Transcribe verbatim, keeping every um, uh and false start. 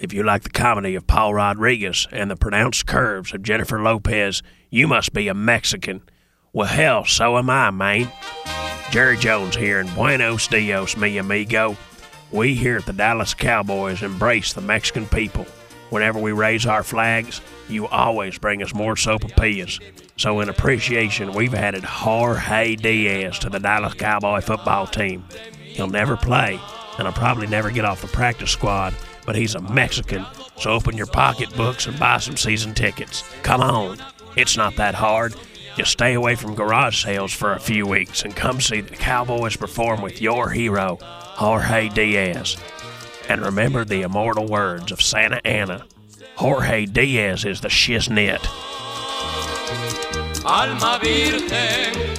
If you like the comedy of Paul Rodriguez and the pronounced curves of Jennifer Lopez, you must be a Mexican. Well, hell, so am I, man. Jerry Jones here, and buenos dios, mi amigo. We here at the Dallas Cowboys embrace the Mexican people. Whenever we raise our flags, you always bring us more sopapillas. So in appreciation, we've added Jorge Diaz to the Dallas Cowboy football team. He'll never play, and he'll probably never get off the practice squad, but he's a Mexican, so open your pocketbooks and buy some season tickets. Come on, it's not that hard. Just stay away from garage sales for a few weeks and come see the Cowboys perform with your hero, Jorge Diaz. And remember the immortal words of Santa Anna. Jorge Diaz is the shiznit. Alma Virgen